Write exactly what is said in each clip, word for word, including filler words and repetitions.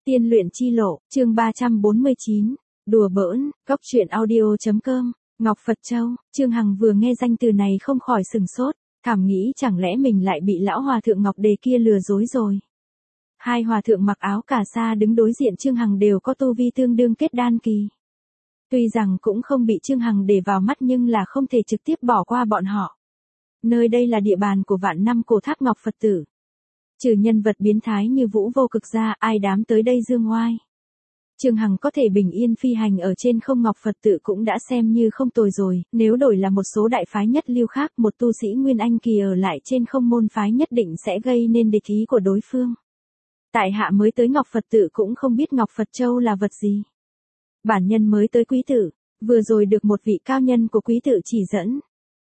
Tiên luyện chi lộ, chương ba trăm bốn mươi chín, đùa bỡn, góc truyện audio.com, Ngọc Phật Châu. Trương Hằng vừa nghe danh từ này không khỏi sừng sốt, thầm nghĩ chẳng lẽ mình lại bị lão hòa thượng Ngọc Đề kia lừa dối rồi. Hai hòa thượng mặc áo cà sa đứng đối diện Trương Hằng đều có tu vi tương đương kết đan kỳ. Tuy rằng cũng không bị Trương Hằng để vào mắt nhưng là không thể trực tiếp bỏ qua bọn họ. Nơi đây là địa bàn của vạn năm cổ tháp Ngọc Phật tử. Trừ nhân vật biến thái như Vũ Vô Cực ra, ai dám tới đây dương oai. Trương Hằng có thể bình yên phi hành ở trên không Ngọc Phật tự cũng đã xem như không tồi rồi, nếu đổi là một số đại phái nhất lưu khác, một tu sĩ Nguyên Anh kỳ ở lại trên không môn phái nhất định sẽ gây nên địch ý của đối phương. Tại hạ mới tới Ngọc Phật tự cũng không biết Ngọc Phật Châu là vật gì. Bản nhân mới tới quý tự, vừa rồi được một vị cao nhân của quý tự chỉ dẫn.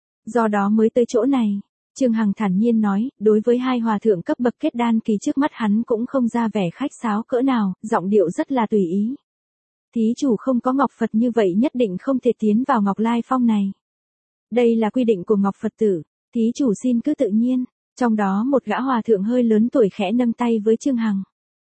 Do đó mới tới chỗ này. Trương Hằng thản nhiên nói, đối với hai hòa thượng cấp bậc kết đan kỳ trước mắt hắn cũng không ra vẻ khách sáo cỡ nào, giọng điệu rất là tùy ý. Thí chủ không có Ngọc Phật như vậy nhất định không thể tiến vào Ngọc Lai Phong này. Đây là quy định của Ngọc Phật tử, thí chủ xin cứ tự nhiên. Trong đó một gã hòa thượng hơi lớn tuổi khẽ nâng tay với Trương Hằng.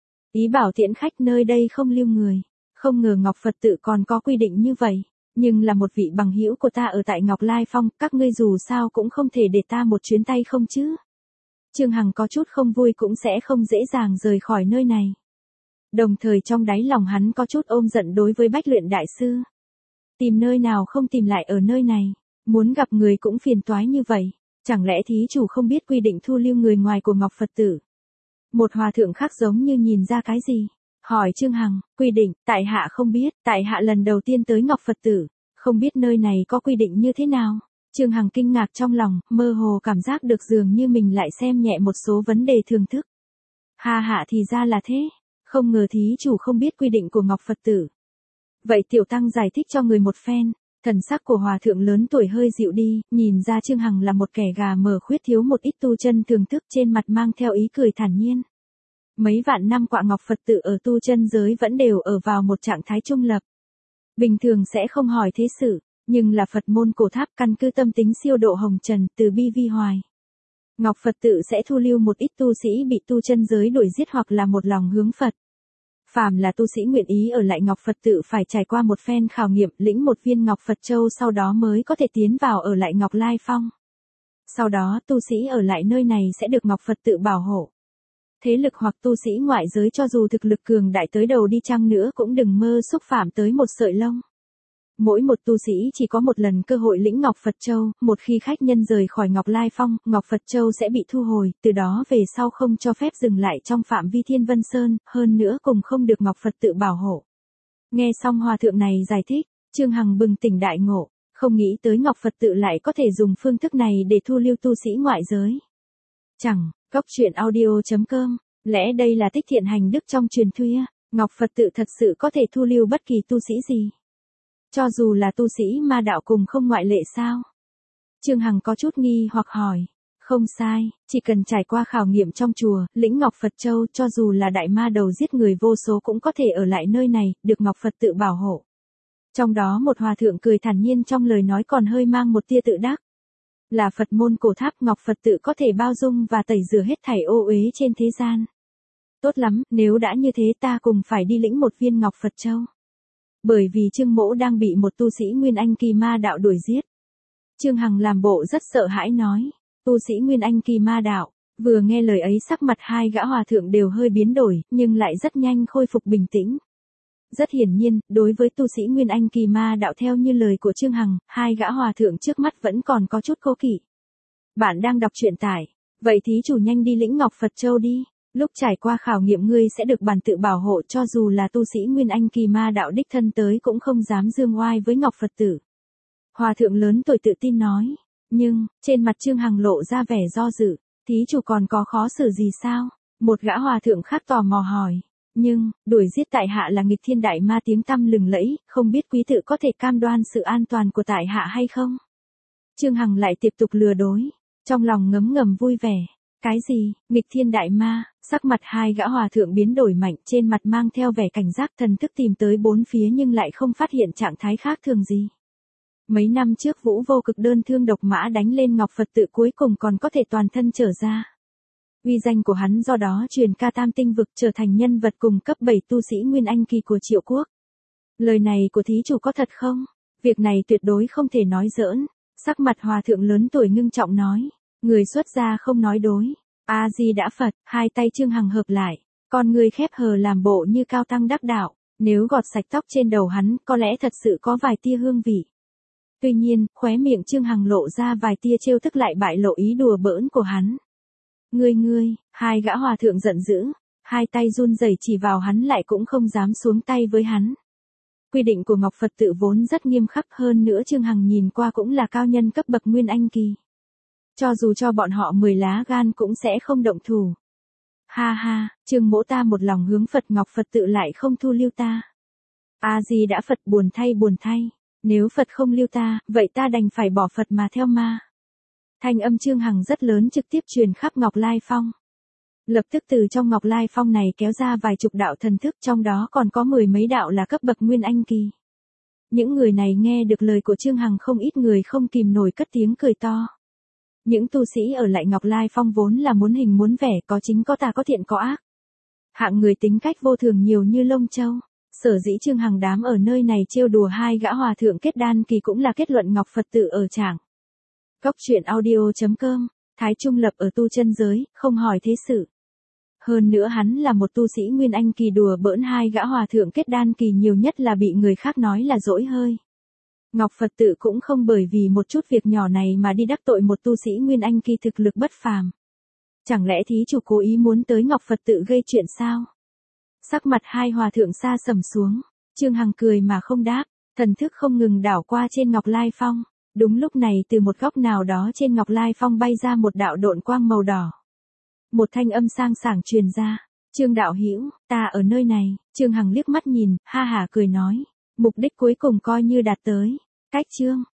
Ý bảo tiễn khách nơi đây không lưu người. Không ngờ Ngọc Phật tự còn có quy định như vậy. Nhưng là một vị bằng hữu của ta ở tại Ngọc Lai Phong, các ngươi dù sao cũng không thể để ta một chuyến tay không chứ. Trương Hằng có chút không vui cũng sẽ không dễ dàng rời khỏi nơi này. Đồng thời trong đáy lòng hắn có chút ôm giận đối với Bách Luyện Đại Sư. Tìm nơi nào không tìm lại ở nơi này, muốn gặp người cũng phiền toái như vậy, chẳng lẽ thí chủ không biết quy định thu lưu người ngoài của Ngọc Phật tử? Một hòa thượng khác giống như nhìn ra cái gì. Hỏi Trương Hằng, quy định, tại hạ không biết, tại hạ lần đầu tiên tới Ngọc Phật tử, không biết nơi này có quy định như thế nào. Trương Hằng kinh ngạc trong lòng, mơ hồ cảm giác được dường như mình lại xem nhẹ một số vấn đề thường thức. Ha hạ thì ra là thế, không ngờ thí chủ không biết quy định của Ngọc Phật tử. Vậy tiểu tăng giải thích cho người một phen. Thần sắc của hòa thượng lớn tuổi hơi dịu đi, nhìn ra Trương Hằng là một kẻ gà mờ khuyết thiếu một ít tu chân thường thức, trên mặt mang theo ý cười thản nhiên. Mấy vạn năm qua Ngọc Phật tự ở tu chân giới vẫn đều ở vào một trạng thái trung lập. Bình thường sẽ không hỏi thế sự, nhưng là Phật môn cổ tháp căn cứ tâm tính siêu độ hồng trần từ bi vi hoài. Ngọc Phật tự sẽ thu lưu một ít tu sĩ bị tu chân giới đuổi giết hoặc là một lòng hướng Phật. Phàm là tu sĩ nguyện ý ở lại Ngọc Phật tự phải trải qua một phen khảo nghiệm, lĩnh một viên Ngọc Phật Châu sau đó mới có thể tiến vào ở lại Ngọc Lai Phong. Sau đó tu sĩ ở lại nơi này sẽ được Ngọc Phật tự bảo hộ. Thế lực hoặc tu sĩ ngoại giới cho dù thực lực cường đại tới đầu đi chăng nữa cũng đừng mơ xúc phạm tới một sợi lông. Mỗi một tu sĩ chỉ có một lần cơ hội lĩnh Ngọc Phật Châu, một khi khách nhân rời khỏi Ngọc Lai Phong, Ngọc Phật Châu sẽ bị thu hồi, từ đó về sau không cho phép dừng lại trong phạm vi Thiên Vân Sơn, hơn nữa cùng không được Ngọc Phật tự bảo hộ. Nghe xong hòa thượng này giải thích, Trương Hằng bừng tỉnh đại ngộ, không nghĩ tới Ngọc Phật tự lại có thể dùng phương thức này để thu lưu tu sĩ ngoại giới. Chẳng, góc truyện audio.com, lẽ đây là tích thiện hành đức trong truyền thuyết, Ngọc Phật tự thật sự có thể thu lưu bất kỳ tu sĩ gì. Cho dù là tu sĩ ma đạo cùng không ngoại lệ sao? Trương Hằng có chút nghi hoặc hỏi. Không sai, chỉ cần trải qua khảo nghiệm trong chùa, lĩnh Ngọc Phật Châu cho dù là đại ma đầu giết người vô số cũng có thể ở lại nơi này, được Ngọc Phật tự bảo hộ. Trong đó một hòa thượng cười thản nhiên trong lời nói còn hơi mang một tia tự đắc. Là Phật môn cổ tháp Ngọc Phật tự có thể bao dung và tẩy rửa hết thảy ô uế trên thế gian. Tốt lắm, nếu đã như thế ta cùng phải đi lĩnh một viên Ngọc Phật Châu. Bởi vì Trương Mỗ đang bị một tu sĩ Nguyên Anh kỳ ma đạo đuổi giết. Trương Hằng làm bộ rất sợ hãi nói, tu sĩ Nguyên Anh kỳ ma đạo, vừa nghe lời ấy sắc mặt hai gã hòa thượng đều hơi biến đổi, nhưng lại rất nhanh khôi phục bình tĩnh. Rất hiển nhiên, đối với tu sĩ Nguyên Anh kỳ ma đạo theo như lời của Trương Hằng, hai gã hòa thượng trước mắt vẫn còn có chút cố kỵ. Bạn đang đọc truyện tải, vậy thí chủ nhanh đi lĩnh Ngọc Phật Châu đi. Lúc trải qua khảo nghiệm ngươi sẽ được bản tự bảo hộ cho dù là tu sĩ Nguyên Anh kỳ ma đạo đích thân tới cũng không dám dương oai với Ngọc Phật tử. Hòa thượng lớn tuổi tự tin nói, nhưng, trên mặt Trương Hằng lộ ra vẻ do dự, thí chủ còn có khó xử gì sao? Một gã hòa thượng khác tò mò hỏi, nhưng, đuổi giết tại hạ là nghịch thiên đại ma tiếng tăm lừng lẫy, không biết quý tự có thể cam đoan sự an toàn của tại hạ hay không? Trương Hằng lại tiếp tục lừa dối, trong lòng ngấm ngầm vui vẻ. Cái gì, nghịch thiên đại ma, sắc mặt hai gã hòa thượng biến đổi mạnh trên mặt mang theo vẻ cảnh giác thần thức tìm tới bốn phía nhưng lại không phát hiện trạng thái khác thường gì. Mấy năm trước Vũ Vô Cực đơn thương độc mã đánh lên Ngọc Phật tự cuối cùng còn có thể toàn thân trở ra. Uy danh của hắn do đó truyền ca tam tinh vực, trở thành nhân vật cùng cấp bảy tu sĩ Nguyên Anh kỳ của Triệu Quốc. Lời này của thí chủ có thật không? Việc này tuyệt đối không thể nói giỡn. Sắc mặt hòa thượng lớn tuổi ngưng trọng nói. Người xuất gia không nói dối. A Di Đà Phật, hai tay Trương Hằng hợp lại. Con người khép hờ làm bộ như cao tăng đắc đạo. Nếu gọt sạch tóc trên đầu hắn, có lẽ thật sự có vài tia hương vị. Tuy nhiên, khóe miệng Trương Hằng lộ ra vài tia trêu tức lại bại lộ ý đùa bỡn của hắn. Ngươi ngươi, hai gã hòa thượng giận dữ, hai tay run rẩy chỉ vào hắn lại cũng không dám xuống tay với hắn. Quy định của Ngọc Phật tự vốn rất nghiêm khắc, hơn nữa Trương Hằng nhìn qua cũng là cao nhân cấp bậc Nguyên Anh kỳ. Cho dù cho bọn họ mười lá gan cũng sẽ không động thủ. Ha ha, Trương mỗ ta một lòng hướng Phật, Ngọc Phật tự lại không thu lưu ta. A Di Đà Phật, buồn thay buồn thay, nếu Phật không lưu ta, vậy ta đành phải bỏ Phật mà theo ma. Thanh âm Trương Hằng rất lớn trực tiếp truyền khắp Ngọc Lai Phong. Lập tức từ trong Ngọc Lai Phong này kéo ra vài chục đạo thần thức, trong đó còn có mười mấy đạo là cấp bậc Nguyên Anh kỳ. Những người này nghe được lời của Trương Hằng, không ít người không kìm nổi cất tiếng cười to. Những tu sĩ ở lại Ngọc Lai Phong vốn là muốn hình muốn vẻ, có chính có tà, có thiện có ác. Hạng người tính cách vô thường nhiều như lông châu. Sở dĩ Trương Hằng đám ở nơi này trêu đùa hai gã hòa thượng kết đan kỳ cũng là kết luận Ngọc Phật tự ở trảng. Góc truyện audio chấm com, Thái Trung Lập ở tu chân giới, không hỏi thế sự. Hơn nữa hắn là một tu sĩ Nguyên Anh kỳ, đùa bỡn hai gã hòa thượng kết đan kỳ nhiều nhất là bị người khác nói là dỗi hơi. Ngọc Phật tự cũng không bởi vì một chút việc nhỏ này mà đi đắc tội một tu sĩ Nguyên Anh kỳ thực lực bất phàm. Chẳng lẽ thí chủ cố ý muốn tới Ngọc Phật tự gây chuyện sao? Sắc mặt hai hòa thượng xa sầm xuống, Trương Hằng cười mà không đáp, thần thức không ngừng đảo qua trên Ngọc Lai Phong. Đúng lúc này từ một góc nào đó trên Ngọc Lai Phong bay ra một đạo độn quang màu đỏ. Một thanh âm sang sảng truyền ra, Trương đạo hữu, ta ở nơi này. Trương Hằng liếc mắt nhìn, ha hả cười nói, mục đích cuối cùng coi như đạt tới. Cách Trương,